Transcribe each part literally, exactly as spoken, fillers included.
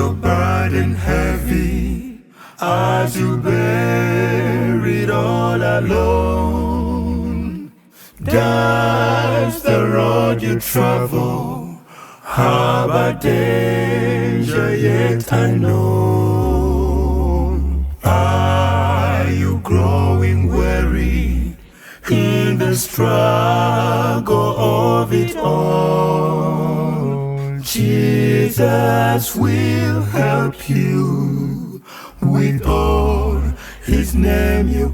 your burden heavy as you bear it all alone. That's the road you travel, harbor danger yet unknown. Are you growing weary in the struggle of it all? Jesus will help you with all His name you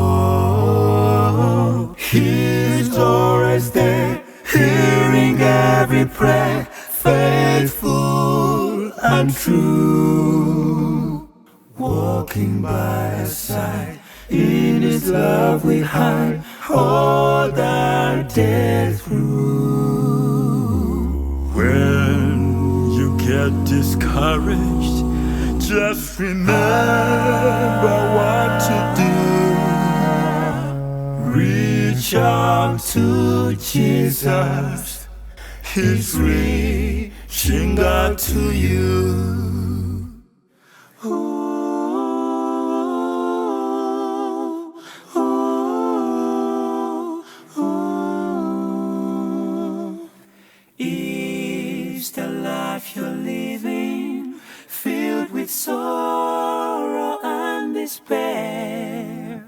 call. He's always there, hearing every prayer, faithful and true. Walking by His side, in His love we hide all the day through. When you get discouraged, just remember what to do. Reach out to Jesus, He's reaching out to you. Ooh. Is the life you're living filled with sorrow and despair?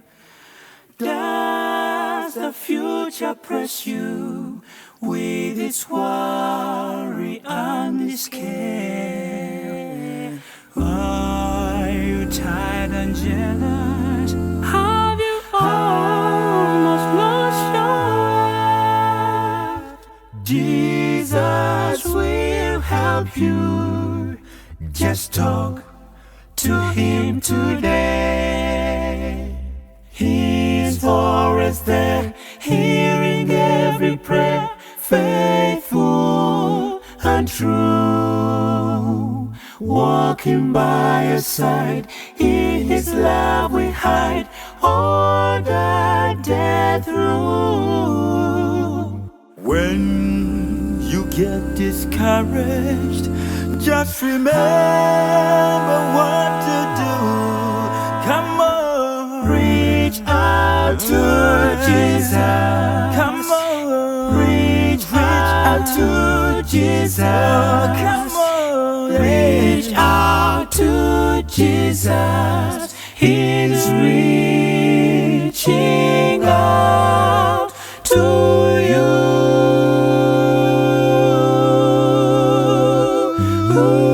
Does the future press you with its worry and its care? Are you tired and jealous? Have you almost lost your heart? Jesus will help you. Just talk to Him today. He's always there, hearing every prayer, faithful and true. Walking by your side, in His love we hide all the day through. When you get discouraged, just remember what to do. Come on, reach out to Jesus. Come on, reach, reach out to Jesus. Come on, reach out to Jesus. He's reaching out to you. Ooh.